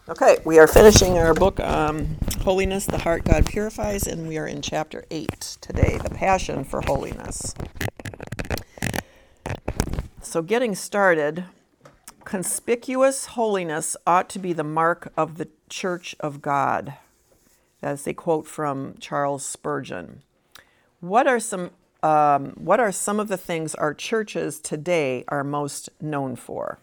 Okay, we are finishing our book, Holiness, the Heart God Purifies, and we are in chapter 8 today, the Passion for Holiness. So getting started, conspicuous holiness ought to be the mark of the Church of God. That's a quote from Charles Spurgeon. What are some of the things our churches today are most known for?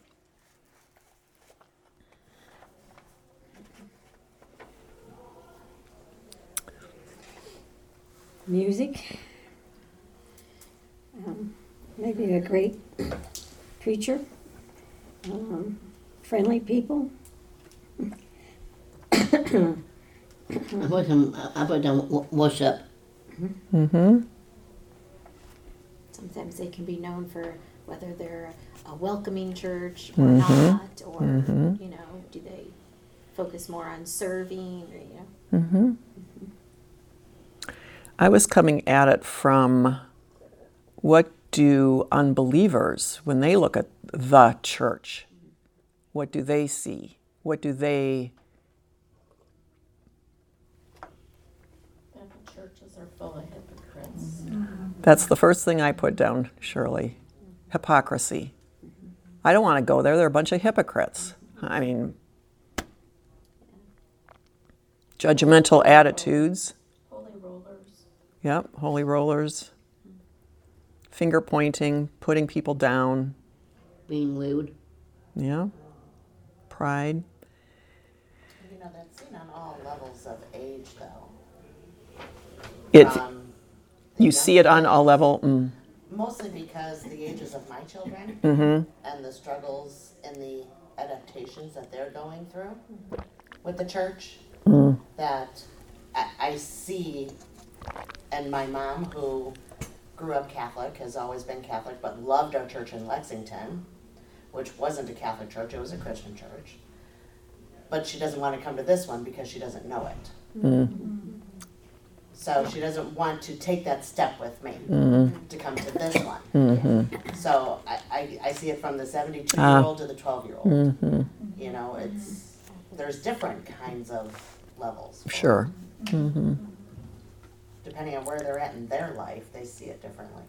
Music, maybe a great preacher, friendly people. I put down worship. Mm-hmm. Sometimes they can be known for whether they're a welcoming church or not, or do they focus more on serving, or Mm-hmm. I was coming at it from what do unbelievers, when they look at the church, what do they see? What do they... The churches are full of hypocrites. That's the first thing I put down, Shirley. Hypocrisy. I don't want to go there. They're a bunch of hypocrites. I mean, judgmental attitudes. Holy rollers. Yep, holy rollers. Finger pointing, putting people down. Being lewd. Yeah. Pride. That's seen on all levels of age, though. You see it on all level. Mostly because the ages of my children and the struggles and the adaptations that they're going through with the church, that I see, and my mom, who grew up Catholic, has always been Catholic, but loved our church in Lexington, which wasn't a Catholic church, it was a Christian church. But she doesn't want to come to this one because she doesn't know it. So she doesn't want to take that step with me to come to this one. So I see it from the 72-year-old to the 12-year-old. There's different kinds of levels. Sure. Depending on where they're at in their life, they see it differently.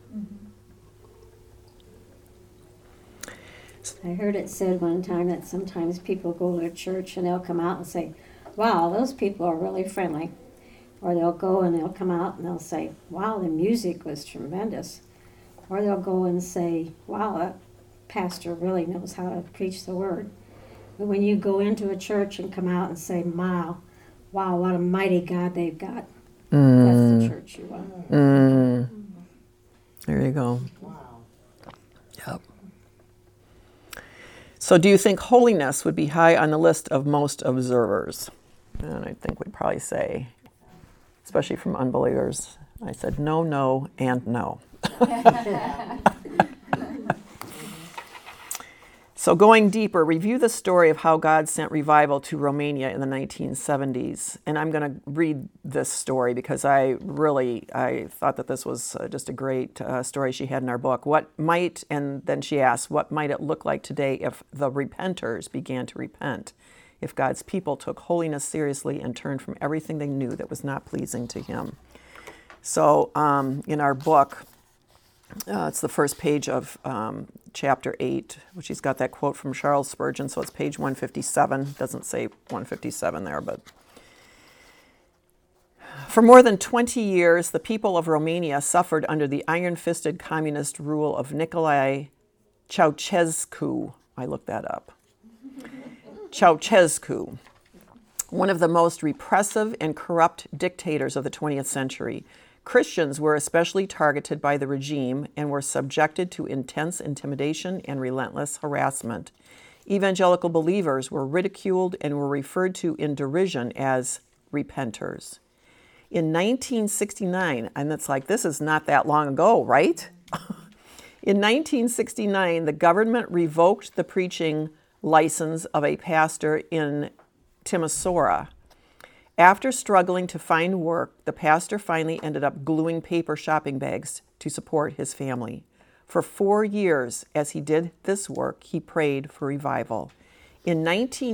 I heard it said one time that sometimes people go to church and they'll come out and say, wow, those people are really friendly. Or they'll go and they'll come out and they'll say, wow, the music was tremendous. Or they'll go and say, wow, that pastor really knows how to preach the word. But when you go into a church and come out and say, wow, what a mighty God they've got, that's the church you want. There you go. Wow. Yep. So do you think holiness would be high on the list of most observers? And I think we'd probably say, especially from unbelievers, I said no, and no. So going deeper, review the story of how God sent revival to Romania in the 1970s. And I'm going to read this story because I thought that this was just a great story she had in our book. And then she asked, what might it look like today if the repenters began to repent? If God's people took holiness seriously and turned from everything they knew that was not pleasing to him. So in our book, it's the first page of chapter 8, which he's got that quote from Charles Spurgeon, so it's page 157. Doesn't say 157 there, but... For more than 20 years, the people of Romania suffered under the iron-fisted communist rule of Nicolae Ceausescu. I looked that up. Ceausescu, one of the most repressive and corrupt dictators of the 20th century. Christians were especially targeted by the regime and were subjected to intense intimidation and relentless harassment. Evangelical believers were ridiculed and were referred to in derision as repenters. In 1969, and it's like, this is not that long ago, right? In 1969, the government revoked the preaching license of a pastor in Timisoara. After struggling to find work, the pastor finally ended up gluing paper shopping bags to support his family. For 4 years, as he did this work, he prayed for revival. In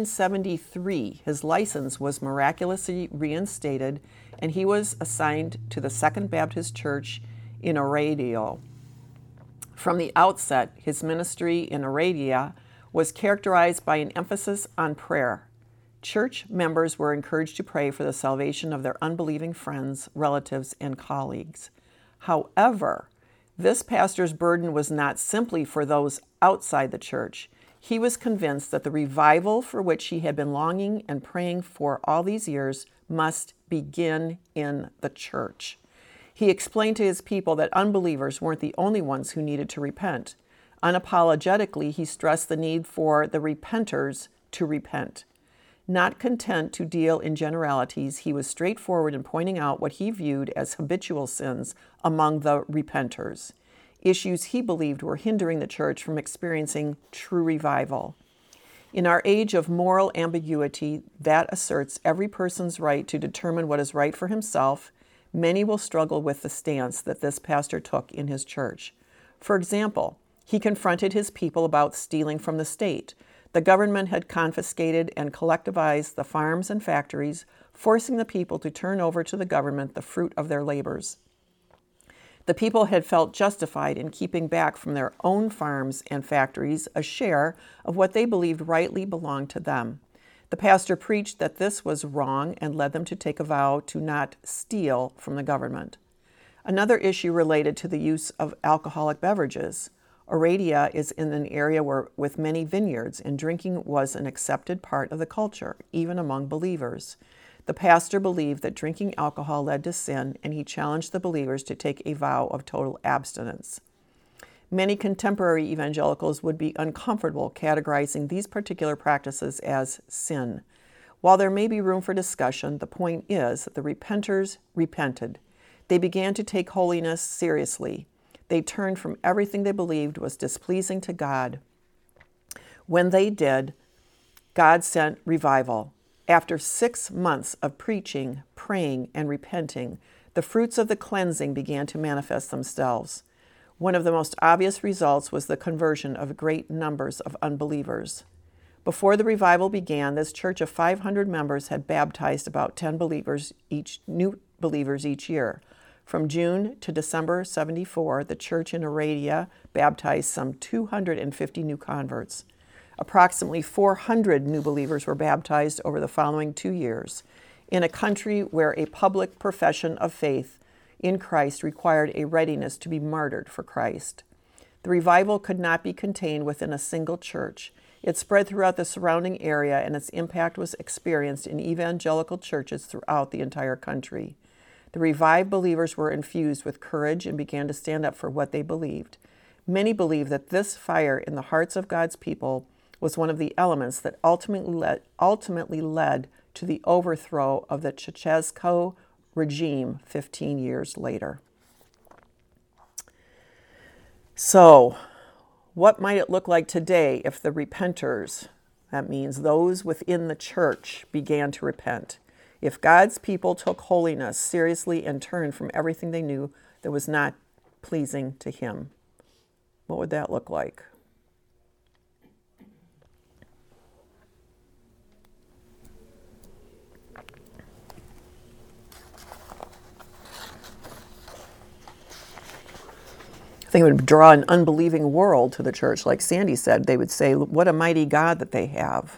1973, his license was miraculously reinstated, and he was assigned to the Second Baptist Church in Oradea. From the outset, his ministry in Oradea was characterized by an emphasis on prayer. Church members were encouraged to pray for the salvation of their unbelieving friends, relatives, and colleagues. However, this pastor's burden was not simply for those outside the church. He was convinced that the revival for which he had been longing and praying for all these years must begin in the church. He explained to his people that unbelievers weren't the only ones who needed to repent. Unapologetically, he stressed the need for the repenters to repent. Not content to deal in generalities, he was straightforward in pointing out what he viewed as habitual sins among the repenters, issues he believed were hindering the church from experiencing true revival. In our age of moral ambiguity that asserts every person's right to determine what is right for himself, many will struggle with the stance that this pastor took in his church. For example, he confronted his people about stealing from the state. The government had confiscated and collectivized the farms and factories, forcing the people to turn over to the government the fruit of their labors. The people had felt justified in keeping back from their own farms and factories a share of what they believed rightly belonged to them. The pastor preached that this was wrong and led them to take a vow to not steal from the government. Another issue related to the use of alcoholic beverages. Oradea is in an area with many vineyards, and drinking was an accepted part of the culture, even among believers. The pastor believed that drinking alcohol led to sin, and he challenged the believers to take a vow of total abstinence. Many contemporary evangelicals would be uncomfortable categorizing these particular practices as sin. While there may be room for discussion, the point is that the repenters repented. They began to take holiness seriously. They turned from everything they believed was displeasing to God. When they did, God sent revival. After 6 months of preaching, praying, and repenting, the fruits of the cleansing began to manifest themselves. One of the most obvious results was the conversion of great numbers of unbelievers. Before the revival began, this church of 500 members had baptized about 10 new believers each year. From June to December 74, the church in Oradea baptized some 250 new converts. Approximately 400 new believers were baptized over the following 2 years. In a country where a public profession of faith in Christ required a readiness to be martyred for Christ. The revival could not be contained within a single church. It spread throughout the surrounding area, and its impact was experienced in evangelical churches throughout the entire country. The revived believers were infused with courage and began to stand up for what they believed. Many believe that this fire in the hearts of God's people was one of the elements that ultimately led to the overthrow of the Ceausescu regime 15 years later. So, what might it look like today if the repenters, that means those within the church, began to repent? If God's people took holiness seriously and turned from everything they knew that was not pleasing to Him, what would that look like? I think it would draw an unbelieving world to the church. Like Sandy said, they would say, what a mighty God that they have.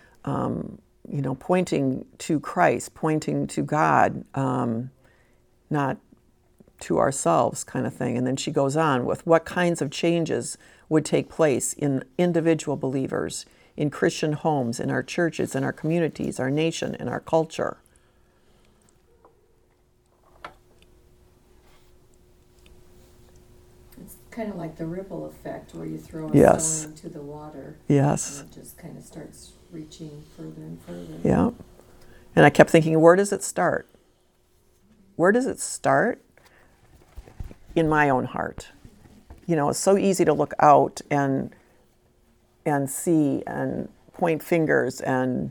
Pointing to Christ, pointing to God, not to ourselves kind of thing. And then she goes on with what kinds of changes would take place in individual believers, in Christian homes, in our churches, in our communities, our nation, and our culture. It's kind of like the ripple effect where you throw a Yes. stone into the water. Yes. And it just kind of starts reaching further and further. Yeah. And I kept thinking, where does it start? Where does it start? In my own heart. It's so easy to look out and see and point fingers, and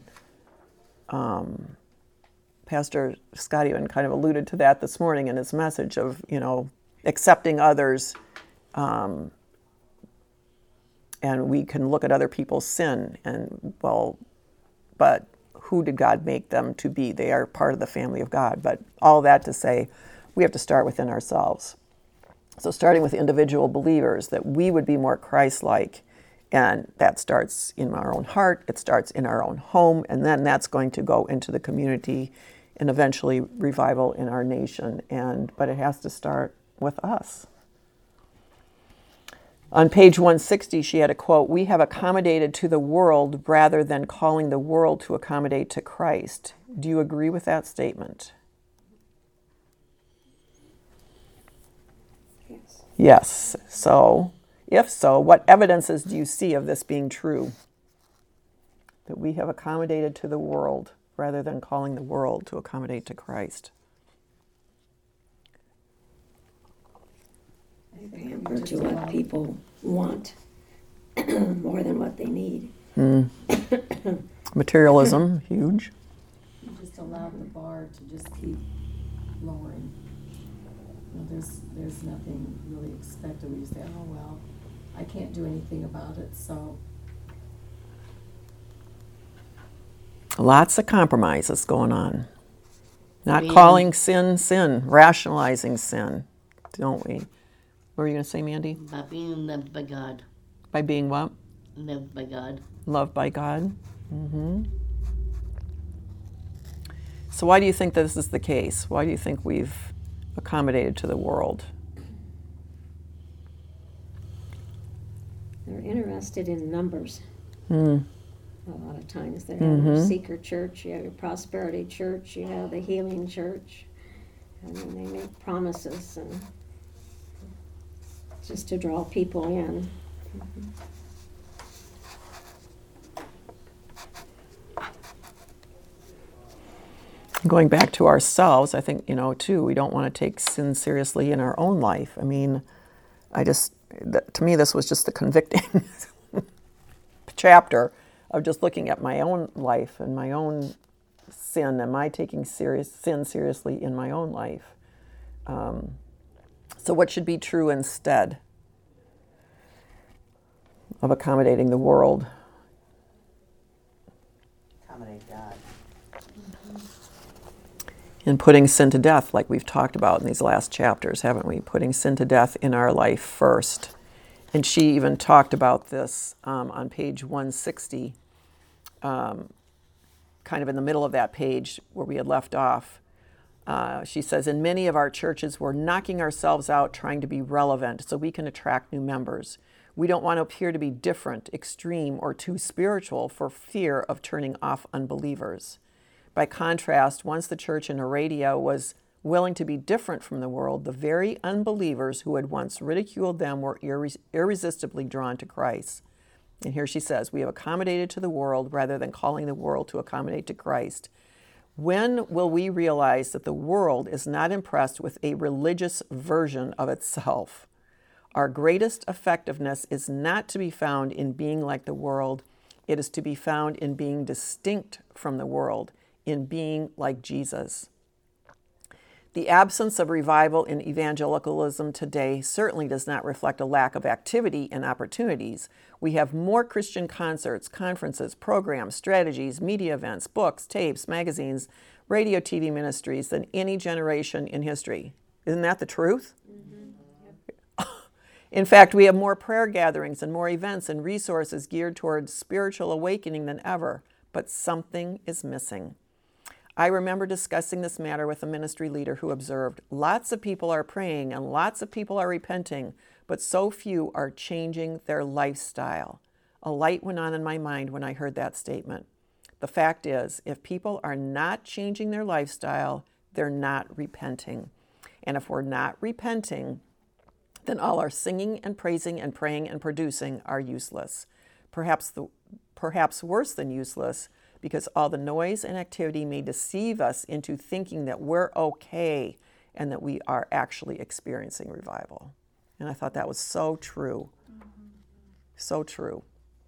Pastor Scott even kind of alluded to that this morning in his message of, accepting others And we can look at other people's sin and, well, but who did God make them to be? They are part of the family of God. But all that to say, we have to start within ourselves. So starting with individual believers, that we would be more Christ-like. And that starts in our own heart, it starts in our own home, and then that's going to go into the community and eventually revival in our nation. But it has to start with us. On page 160, she had a quote, "We have accommodated to the world rather than calling the world to accommodate to Christ." Do you agree with that statement? Yes. Yes. So, if so, what evidences do you see of this being true? That we have accommodated to the world rather than calling the world to accommodate to Christ. I think Pamper we just to what allow- people want more than what they need. Materialism, huge. You just allow the bar to just keep lowering. You know, there's nothing really expected. We just say, oh, well, I can't do anything about it, so Lots of compromises going on. Not Being- calling sin, sin, rationalizing sin, don't we? What were you going to say, Mandy? By being loved by God. By being what? Loved by God. Loved by God. So why do you think this is the case? Why do you think we've accommodated to the world? They're interested in numbers. A lot of times they have your seeker church, you have your prosperity church, you have the healing church, and then they make promises and just to draw people in. Going back to ourselves, I think, too, we don't want to take sin seriously in our own life. I mean, to me, this was just the convicting chapter of just looking at my own life and my own sin. Am I taking sin seriously in my own life? So what should be true instead of accommodating the world? Accommodate God. And putting sin to death, like we've talked about in these last chapters, haven't we? Putting sin to death in our life first. And she even talked about this on page 160, kind of in the middle of that page where we had left off. She says, in many of our churches, we're knocking ourselves out trying to be relevant so we can attract new members. We don't want to appear to be different, extreme, or too spiritual for fear of turning off unbelievers. By contrast, once the church in Aradia was willing to be different from the world, the very unbelievers who had once ridiculed them were irresistibly drawn to Christ. And here she says, we have accommodated to the world rather than calling the world to accommodate to Christ. When will we realize that the world is not impressed with a religious version of itself? Our greatest effectiveness is not to be found in being like the world. It is to be found in being distinct from the world, in being like Jesus. The absence of revival in evangelicalism today certainly does not reflect a lack of activity and opportunities. We have more Christian concerts, conferences, programs, strategies, media events, books, tapes, magazines, radio, TV ministries than any generation in history. Isn't that the truth? In fact, we have more prayer gatherings and more events and resources geared towards spiritual awakening than ever, but something is missing. I remember discussing this matter with a ministry leader who observed, lots of people are praying and lots of people are repenting, but so few are changing their lifestyle. A light went on in my mind when I heard that statement. The fact is, if people are not changing their lifestyle, they're not repenting. And if we're not repenting, then all our singing and praising and praying and producing are useless. Perhaps worse than useless, because all the noise and activity may deceive us into thinking that we're okay and that we are actually experiencing revival. And I thought that was so true. So true.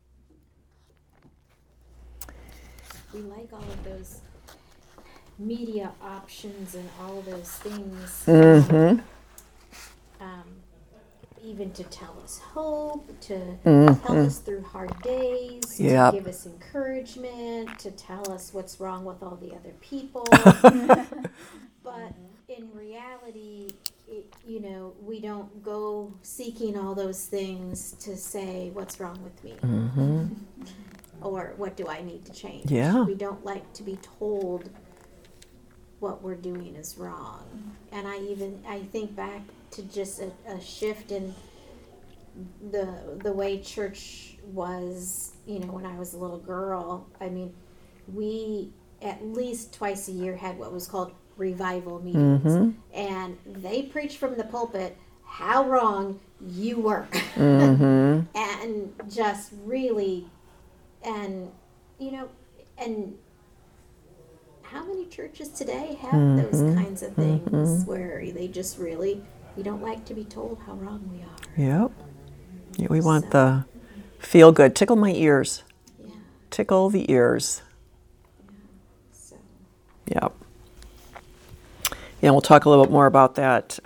We like all of those media options and all of those things. even to tell us hope, to help us through hard days, Yep. to give us encouragement, to tell us what's wrong with all the other people. But in reality, we don't go seeking all those things to say what's wrong with me. Or what do I need to change? Yeah. We don't like to be told what we're doing is wrong. And I think back to just a shift in the way church was, when I was a little girl. I mean, we at least twice a year had what was called revival meetings. And they preached from the pulpit how wrong you were. And just really, and how many churches today have those kinds of things where they just really, we don't like to be told how wrong we are. Yep. Yeah, we want the feel good. Tickle my ears. Yeah. Tickle the ears. So Yep. Yeah, we'll talk a little bit more about that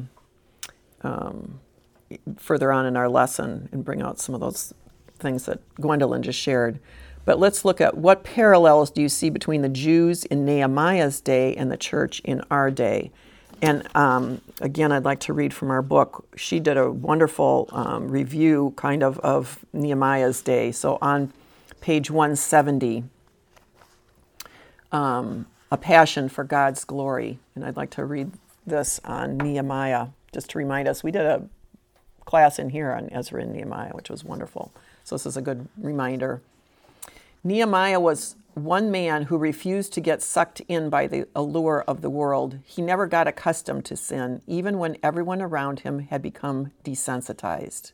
further on in our lesson and bring out some of those things that Gwendolyn just shared. But let's look at what parallels do you see between the Jews in Nehemiah's day and the church in our day. And again, I'd like to read from our book. She did a wonderful review of Nehemiah's day. So on page 170, A Passion for God's Glory. And I'd like to read this on Nehemiah, just to remind us. We did a class in here on Ezra and Nehemiah, which was wonderful. So this is a good reminder. Nehemiah was one man who refused to get sucked in by the allure of the world. He never got accustomed to sin, even when everyone around him had become desensitized.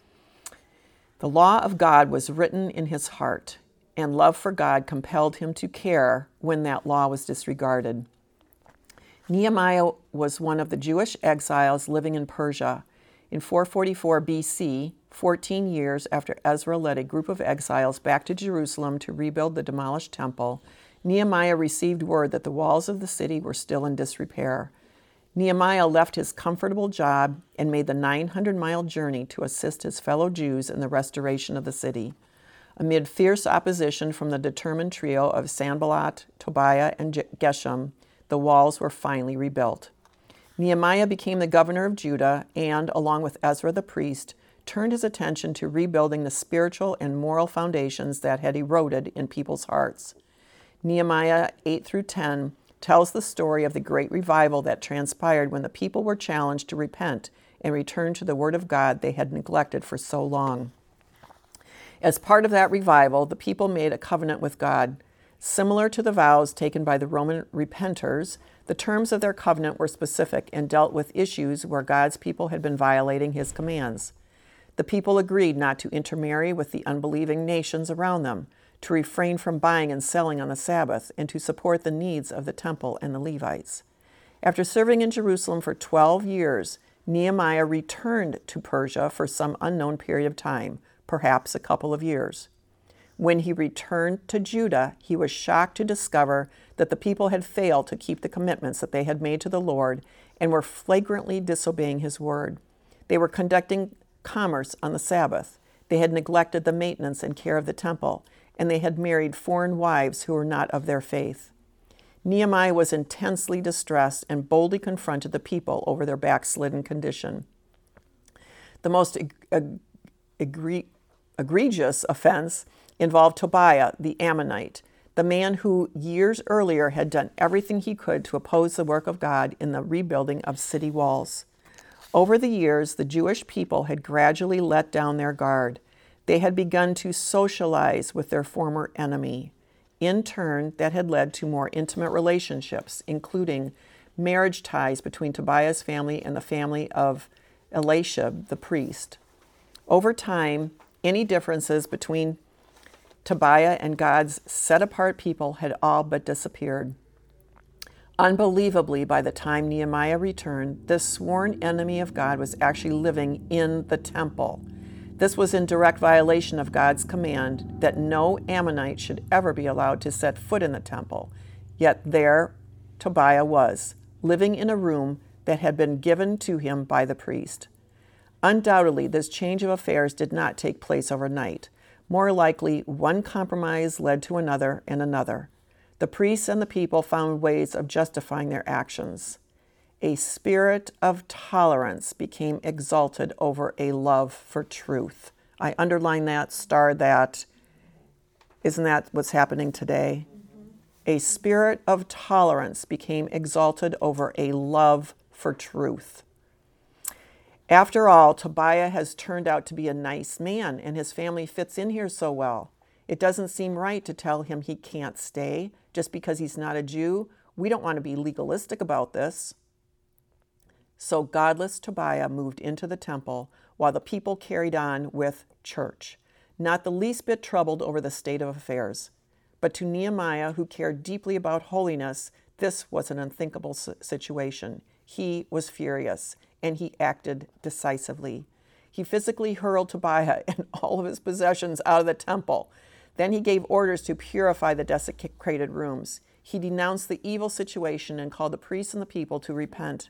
The law of God was written in his heart, and love for God compelled him to care when that law was disregarded. Nehemiah was one of the Jewish exiles living in Persia. In 444 BC, 14 years after Ezra led a group of exiles back to Jerusalem to rebuild the demolished temple, Nehemiah received word that the walls of the city were still in disrepair. Nehemiah left his comfortable job and made the 900-mile journey to assist his fellow Jews in the restoration of the city. Amid fierce opposition from the determined trio of Sanballat, Tobiah, and Geshem, the walls were finally rebuilt. Nehemiah became the governor of Judah and, along with Ezra the priest, turned his attention to rebuilding the spiritual and moral foundations that had eroded in people's hearts. Nehemiah 8-10 tells the story of the great revival that transpired when the people were challenged to repent and return to the word of God they had neglected for so long. As part of that revival, the people made a covenant with God. Similar to the vows taken by the Roman repenters, the terms of their covenant were specific and dealt with issues where God's people had been violating his commands. The people agreed not to intermarry with the unbelieving nations around them, to refrain from buying and selling on the Sabbath, and to support the needs of the temple and the Levites. After serving in Jerusalem for 12 years, Nehemiah returned to Persia for some unknown period of time, perhaps a couple of years. When he returned to Judah, he was shocked to discover that the people had failed to keep the commitments that they had made to the Lord and were flagrantly disobeying his word. They were conducting commerce on the Sabbath. They had neglected the maintenance and care of the temple, and they had married foreign wives who were not of their faith. Nehemiah was intensely distressed and boldly confronted the people over their backslidden condition. The most egregious offense involved Tobiah, the Ammonite, the man who years earlier had done everything he could to oppose the work of God in the rebuilding of city walls. Over the years, the Jewish people had gradually let down their guard. They had begun to socialize with their former enemy. In turn, that had led to more intimate relationships, including marriage ties between Tobiah's family and the family of Eliashib, the priest. Over time, any differences between Tobiah and God's set-apart people had all but disappeared. Unbelievably, by the time Nehemiah returned, this sworn enemy of God was actually living in the temple. This was in direct violation of God's command that no Ammonite should ever be allowed to set foot in the temple. Yet there Tobiah was, living in a room that had been given to him by the priest. Undoubtedly, this change of affairs did not take place overnight. More likely, one compromise led to another and another. The priests and the people found ways of justifying their actions. A spirit of tolerance became exalted over a love for truth. I underline that, starred that. Isn't that what's happening today? A spirit of tolerance became exalted over a love for truth. After all, Tobiah has turned out to be a nice man, and his family fits in here so well. It doesn't seem right to tell him he can't stay just because he's not a Jew. We don't want to be legalistic about this. So godless Tobiah moved into the temple while the people carried on with church, not the least bit troubled over the state of affairs. But to Nehemiah, who cared deeply about holiness, this was an unthinkable situation. He was furious, and he acted decisively. He physically hurled Tobiah and all of his possessions out of the temple. Then he gave orders to purify the desecrated rooms. He denounced the evil situation and called the priests and the people to repent.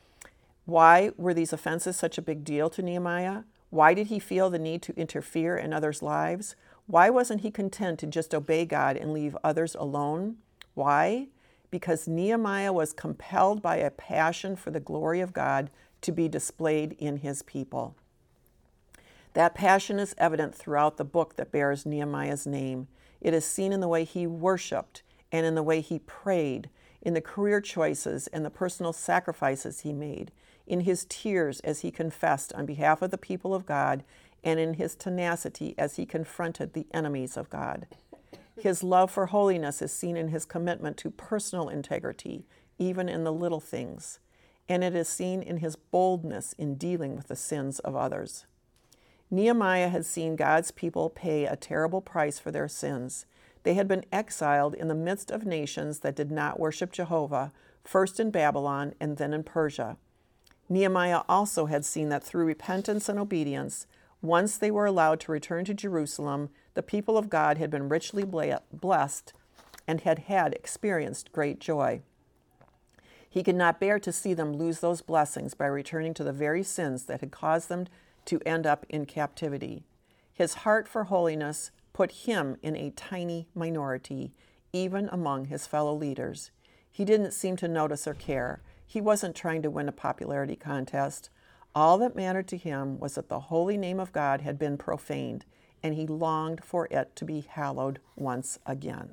Why were these offenses such a big deal to Nehemiah? Why did he feel the need to interfere in others' lives? Why wasn't he content to just obey God and leave others alone? Why? Because Nehemiah was compelled by a passion for the glory of God to be displayed in his people. That passion is evident throughout the book that bears Nehemiah's name. It is seen in the way he worshiped and in the way he prayed, in the career choices and the personal sacrifices he made, in his tears as he confessed on behalf of the people of God, and in his tenacity as he confronted the enemies of God. His love for holiness is seen in his commitment to personal integrity, even in the little things, and it is seen in his boldness in dealing with the sins of others. Nehemiah had seen God's people pay a terrible price for their sins. They had been exiled in the midst of nations that did not worship Jehovah, first in Babylon and then in Persia. Nehemiah also had seen that through repentance and obedience, once they were allowed to return to Jerusalem, the people of God had been richly blessed and had experienced great joy. He could not bear to see them lose those blessings by returning to the very sins that had caused them to end up in captivity. His heart for holiness put him in a tiny minority, even among his fellow leaders. He didn't seem to notice or care. He wasn't trying to win a popularity contest. All that mattered to him was that the holy name of God had been profaned, and he longed for it to be hallowed once again.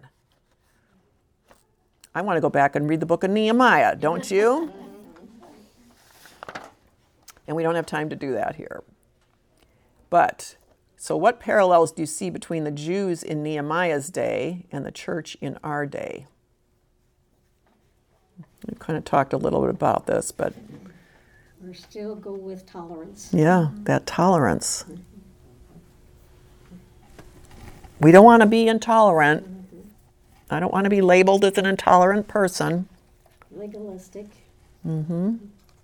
I want to go back and read the book of Nehemiah, don't you? And we don't have time to do that here. But, so what parallels do you see between the Jews in Nehemiah's day and the church in our day? We kind of talked a little bit about this, but We're still go with tolerance. yeah, that tolerance. We don't want to be intolerant. I don't want to be labeled as an intolerant person. Legalistic. And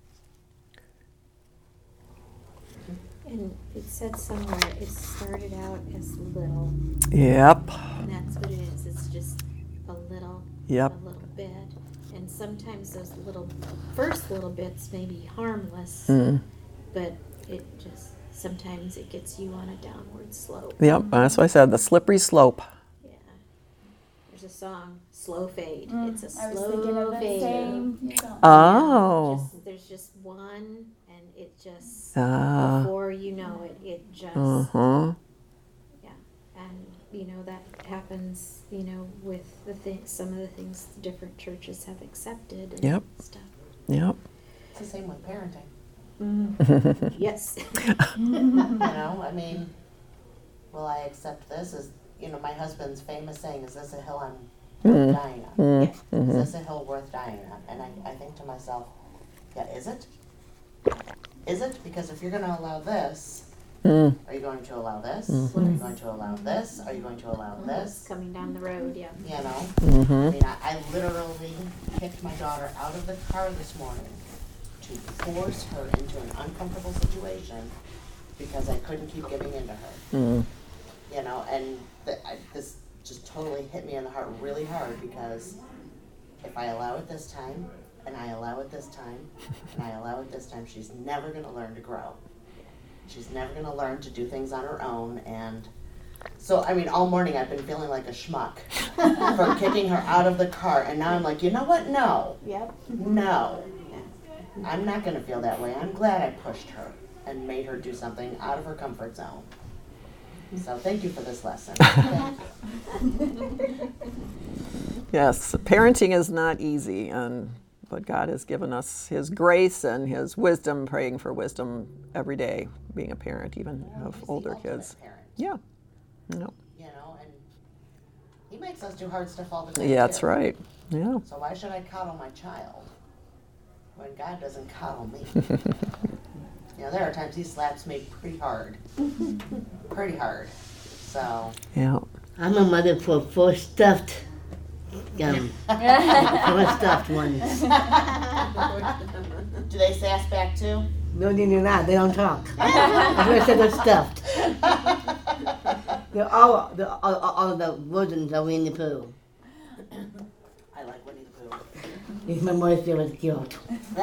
it said somewhere it started out as little, Yep. and that's what it is. It's just a little, Yep. a little bit. And sometimes those first little bits may be harmless, but it just, sometimes it gets you on a downward slope. Yep, that's what I said, the slippery slope. Yeah. There's a song, Slow Fade. It's a I was thinking of slow that fade. same song. Oh. There's just one, and it just, Ah. before you know it, it just, Uh-huh. yeah. And, that happens, with some of the things different churches have accepted and Yep. stuff. Yep. It's the same with parenting. Yes. I mean, will I accept this? My husband's famous saying, is this a hill I'm worth dying on? Is this a hill worth dying on? And I think to myself, yeah, is it? Is it? Because if you're going to allow this, are you going to allow this? Are you going to allow this? Are you going to allow this? Coming down the road, yeah. I mean, I literally kicked my daughter out of the car this morning to force her into an uncomfortable situation because I couldn't keep giving in to her. And this just totally hit me in the heart really hard, because if I allow it this time, and I allow it this time, and I allow it this time, she's never going to learn to grow. she's never going to learn to do things on her own. And so, I mean, all morning I've been feeling like a schmuck for kicking her out of the car. And now I'm like, you know what? No. Yep. No. I'm not going to feel that way. I'm glad I pushed her and made her do something out of her comfort zone. So thank you for this lesson. Yes, parenting is not easy, but God has given us His grace and His wisdom, praying for wisdom every day, being a parent even of He's the older ultimate kids. Parent, Yeah. No. you know, and he makes us do hard stuff all the time. Yeah, that's too. right. Yeah. So why should I coddle my child when God doesn't coddle me? You know, there are times he slaps me pretty hard. Pretty hard. So, Yeah. I'm a mother for 4 stuffed, 4 stuffed ones. do they sass back too? No, they do not. They don't talk. I just said they're stuffed. They're all the versions of Winnie the Pooh. I like Winnie the Pooh. He's my mother's favorite cute.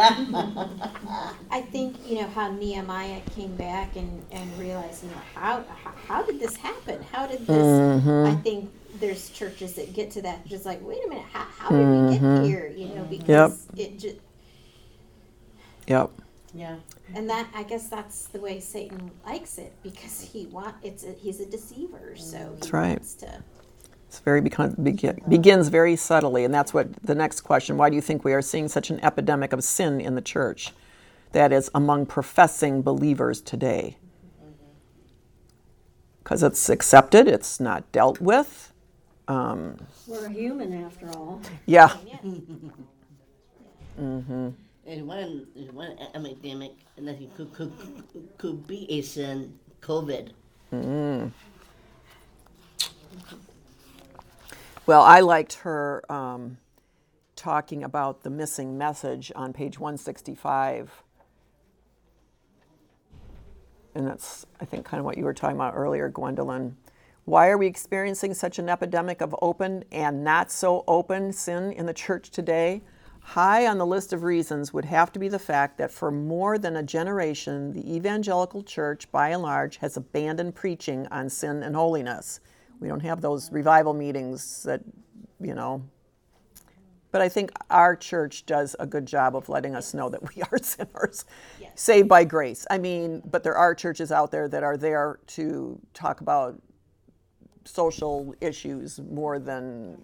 I think, you know, how Nehemiah came back and realized, you know, how did this happen? How did this, I think there's churches that get to that, just like, wait a minute, how did we get here? You know, because it just, Yep. Yeah. and that, I guess that's the way Satan likes it, because he's a deceiver, so That's he right. wants to. It's begins very subtly, and that's what the next question. Why do you think we are seeing such an epidemic of sin in the church? That is among professing believers today. Because it's accepted, it's not dealt with. We're human after all. Yeah. And one epidemic that could be a sin, COVID. Well, I liked her talking about the missing message on page 165. And that's, I think, kind of what you were talking about earlier, Gwendolyn. Why are we experiencing such an epidemic of open and not so open sin in the church today? High on the list of reasons would have to be the fact that for more than a generation, the evangelical church, by and large, has abandoned preaching on sin and holiness. We don't have those revival meetings that, you know. But I think our church does a good job of letting us know that we are sinners, saved by grace. I mean, but there are churches out there that are there to talk about social issues more than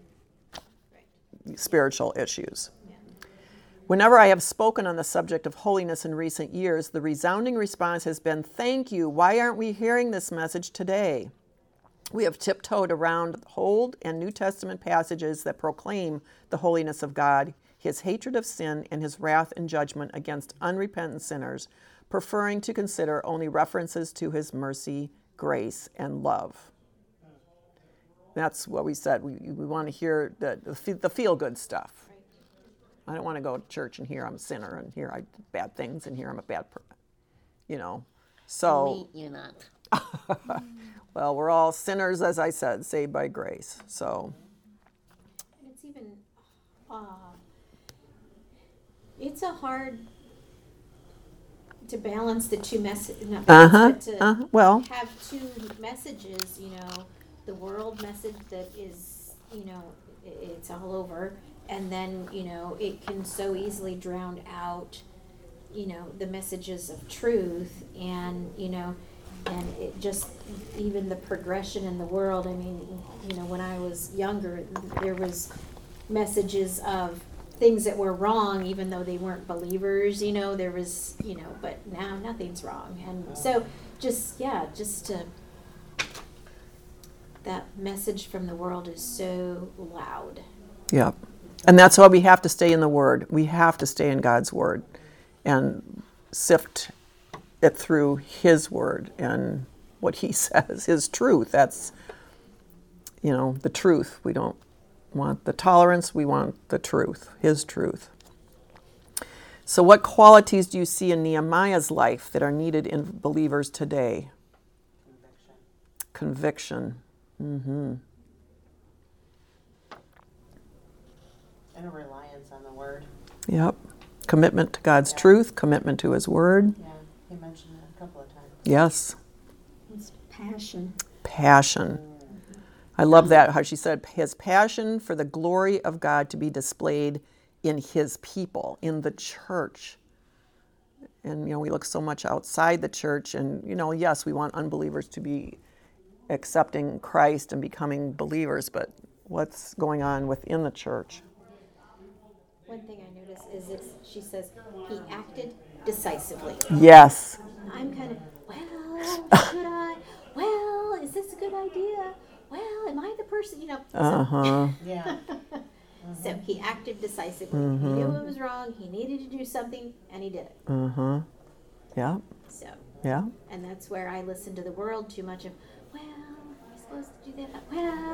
spiritual issues. Whenever I have spoken on the subject of holiness in recent years, the resounding response has been, "Thank you. Why aren't we hearing this message today?" We have tiptoed around Old and New Testament passages that proclaim the holiness of God, His hatred of sin, and His wrath and judgment against unrepentant sinners, preferring to consider only references to His mercy, grace, and love. That's what we said. We want to hear the feel-good stuff. I don't want to go to church and hear I'm a sinner and hear I did bad things and hear I'm a bad person. You know, so... Me, you're not. Well, we're all sinners, as I said, saved by grace. So, And it's even, it's a hard to balance the two messages. well, Have two messages. You know, the world message that is, you know, it's all over, and then, you know, it can so easily drown out, you know, the messages of truth, and, you know. And it just, even the progression in the world, I mean, you know, when I was younger, there was messages of things that were wrong, even though they weren't believers, you know, there was, you know, but now nothing's wrong. And so just to, that message from the world is so loud. yeah. And that's why we have to stay in the Word. We have to stay in God's Word and sift it through His Word and what He says, His truth. That's, you know, the truth. We don't want the tolerance, we want the truth, His truth. So what qualities do you see in Nehemiah's life that are needed in believers today? Conviction. And a reliance on the word. Yep. Commitment to God's truth, commitment to His Word. Yeah, he mentioned it a couple of times. Yes. It's passion. Passion. I love that, how she said his passion for the glory of God to be displayed in his people, in the church. And, we look so much outside the church, and, yes, we want unbelievers to be accepting Christ and becoming believers, but what's going on within the church? One thing I noticed is this, she says, he acted decisively. Yes. I'm kind of, is this a good idea? Well, am I the person, Uh-huh. Yeah. So he acted decisively. He knew it was wrong. He needed to do something, and he did it. Uh-huh. Yeah. So, Yeah. and that's where I listen to the world too much of, am I supposed to do that?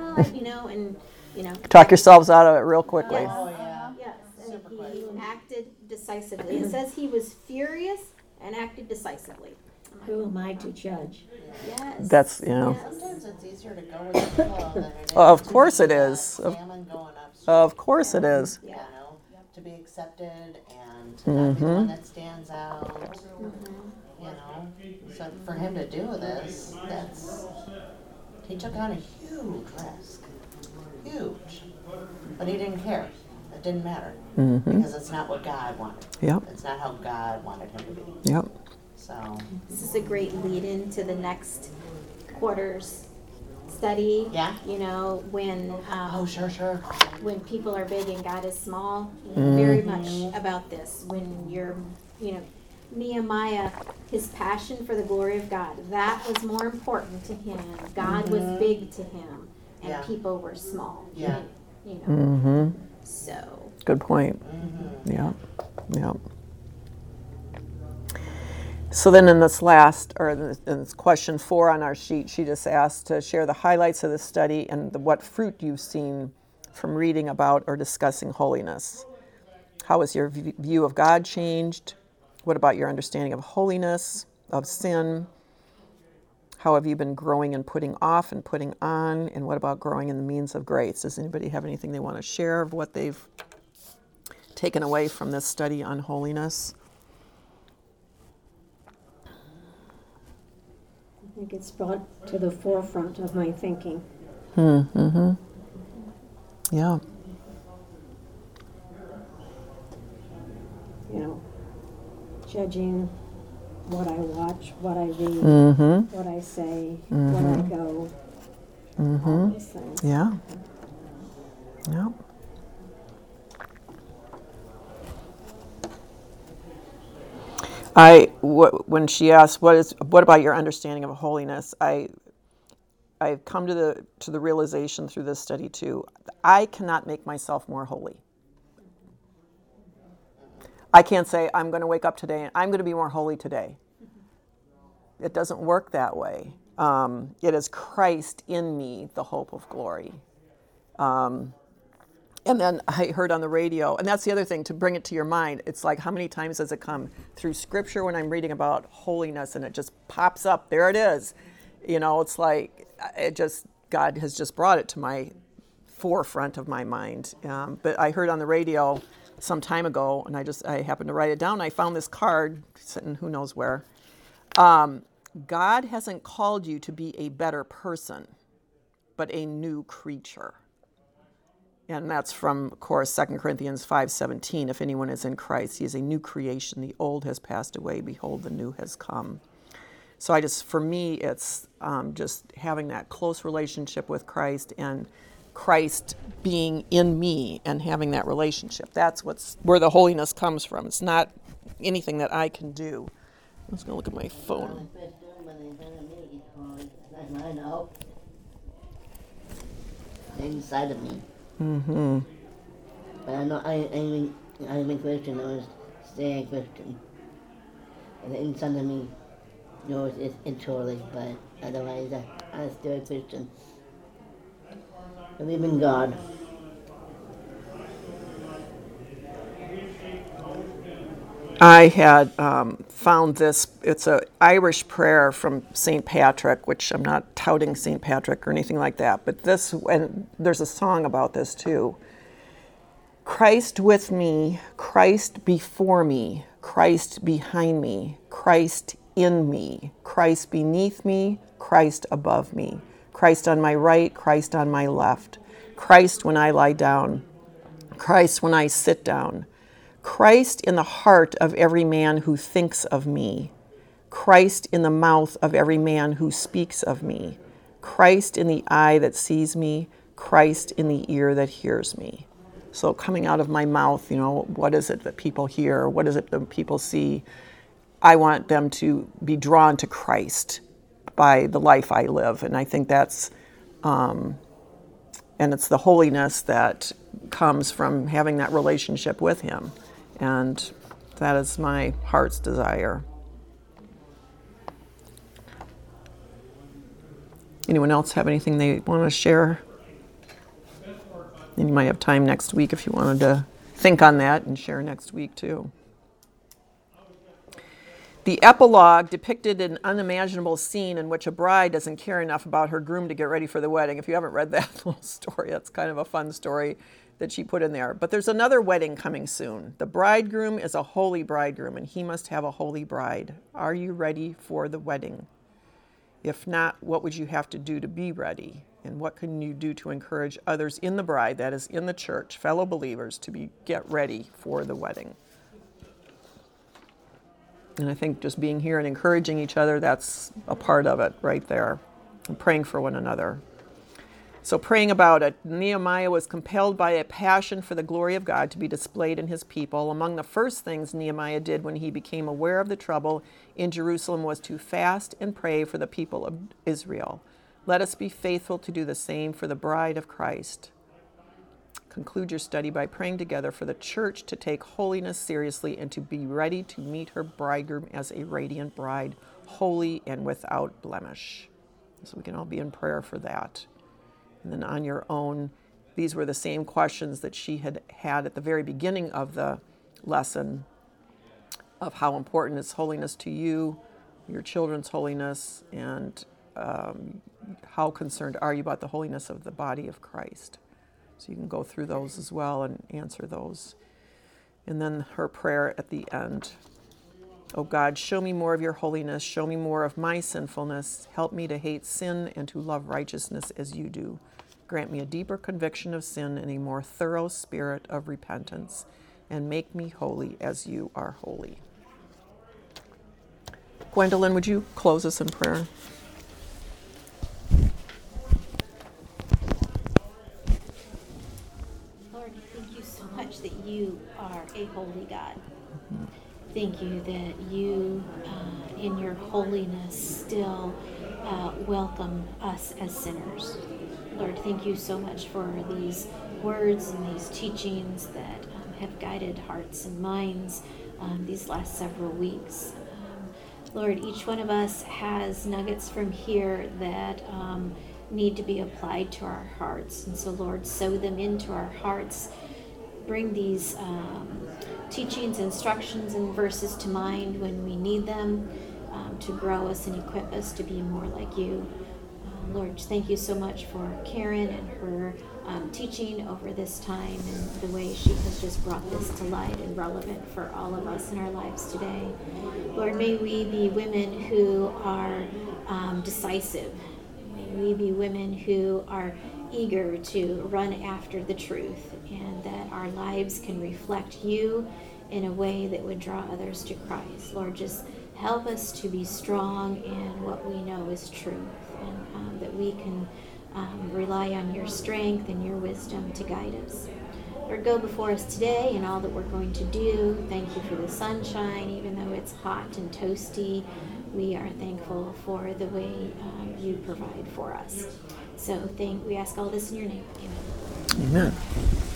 Talk yourselves out of it real quickly. Yes. Oh, yeah. Yes, and Super he quick. acted decisively. It says he was furious and acted decisively. Who am I to judge? Yes. That's, Yes. Sometimes it's easier to go with the flow than it is. Of to course be it that is. salmon going upstream. Of course it is. You know, to be accepted and to not be the one that stands out. You know, so for him to do this, he took on a huge risk, huge, but he didn't care. It didn't matter because it's not what God wanted. Yep. It's not how God wanted him to be. Yep. So This is a great lead-in to the next quarter's study. Yeah. When sure. when people are big and God is small, very much about this. When you're, Nehemiah, his passion for the glory of God, that was more important to him. God was big to him, and Yeah. people were small. Yeah. Mm-hmm. So. Good point. Yeah. Yeah. So then in this in this question 4 on our sheet, she just asked to share the highlights of the study and what fruit you've seen from reading about or discussing holiness. How has your view of God changed? What about your understanding of holiness, of sin? How have you been growing in putting off and putting on? And what about growing in the means of grace? Does anybody have anything they want to share of what they've taken away from this study on holiness? I think it's brought to the forefront of my thinking. Yeah. Judging what I watch, what I read, what I say, where I go, all those things. Yeah. Yeah. When she asked what about your understanding of holiness, I've come to the realization through this study too. I cannot make myself more holy. I can't say I'm going to wake up today and I'm going to be more holy today. It doesn't work that way. It is Christ in me, the hope of glory. And then I heard on the radio, and that's the other thing, to bring it to your mind, it's like how many times does it come through Scripture when I'm reading about holiness and it just pops up, there it is. It's like God has just brought it to my forefront of my mind. But I heard on the radio some time ago, and I happened to write it down, I found this card sitting who knows where. God hasn't called you to be a better person, but a new creature. And that's from, of course, 2 Corinthians 5:17. If anyone is in Christ, he is a new creation. The old has passed away. Behold, the new has come. So for me, it's just having that close relationship with Christ and Christ being in me and having that relationship. That's where the holiness comes from. It's not anything that I can do. I'm just going to look at my phone. I know. Inside of me. Mm-hmm. But I know I'm a Christian. I was staying Christian. And inside of me, it's holy, but otherwise I'm still a Christian. Believe in God. I had found this. It's an Irish prayer from St. Patrick, which I'm not touting St. Patrick or anything like that, but and there's a song about this too. Christ with me, Christ before me, Christ behind me, Christ in me, Christ beneath me, Christ above me, Christ on my right, Christ on my left, Christ when I lie down, Christ when I sit down, Christ in the heart of every man who thinks of me, Christ in the mouth of every man who speaks of me, Christ in the eye that sees me, Christ in the ear that hears me. So coming out of my mouth, what is it that people hear? What is it that people see? I want them to be drawn to Christ by the life I live. And I think that's, and it's the holiness that comes from having that relationship with Him. And that is my heart's desire. Anyone else have anything they want to share? And you might have time next week if you wanted to think on that and share next week too. The epilogue depicted an unimaginable scene in which a bride doesn't care enough about her groom to get ready for the wedding. If you haven't read that little story, that's kind of a fun story that she put in there. But there's another wedding coming soon. The bridegroom is a holy bridegroom, and he must have a holy bride. Are you ready for the wedding? If not, what would you have to do to be ready? And what can you do to encourage others in the bride, that is in the church, fellow believers, to get ready for the wedding? And I think just being here and encouraging each other, that's a part of it right there. And praying for one another. So praying about it, Nehemiah was compelled by a passion for the glory of God to be displayed in his people. Among the first things Nehemiah did when he became aware of the trouble in Jerusalem was to fast and pray for the people of Israel. Let us be faithful to do the same for the bride of Christ. Conclude your study by praying together for the church to take holiness seriously and to be ready to meet her bridegroom as a radiant bride, holy and without blemish. So we can all be in prayer for that. And then on your own, these were the same questions that she had at the very beginning of the lesson of how important is holiness to you, your children's holiness, and how concerned are you about the holiness of the body of Christ. So you can go through those as well and answer those. And then her prayer at the end. Oh God, show me more of your holiness. Show me more of my sinfulness. Help me to hate sin and to love righteousness as you do. Grant me a deeper conviction of sin and a more thorough spirit of repentance. And make me holy as you are holy. Gwendolyn, would you close us in prayer? Lord, thank you so much that you are a holy God. Thank you that you, in your holiness, still welcome us as sinners. Lord, thank you so much for these words and these teachings that have guided hearts and minds these last several weeks. Lord, each one of us has nuggets from here that need to be applied to our hearts. And so, Lord, sow them into our hearts. Bring these teachings, instructions, and verses to mind when we need them to grow us and equip us to be more like you. Lord, thank you so much for Karen and her teaching over this time and the way she has just brought this to light and relevant for all of us in our lives today. Lord, may we be women who are decisive. May we be women who are eager to run after the truth, and that our lives can reflect you in a way that would draw others to Christ. Lord, just help us to be strong in what we know is truth, and that we can rely on your strength and your wisdom to guide us. Lord, go before us today in all that we're going to do. Thank you for the sunshine, even though it's hot and toasty. We are thankful for the way you provide for us. So we ask all this in your name. Amen. Amen.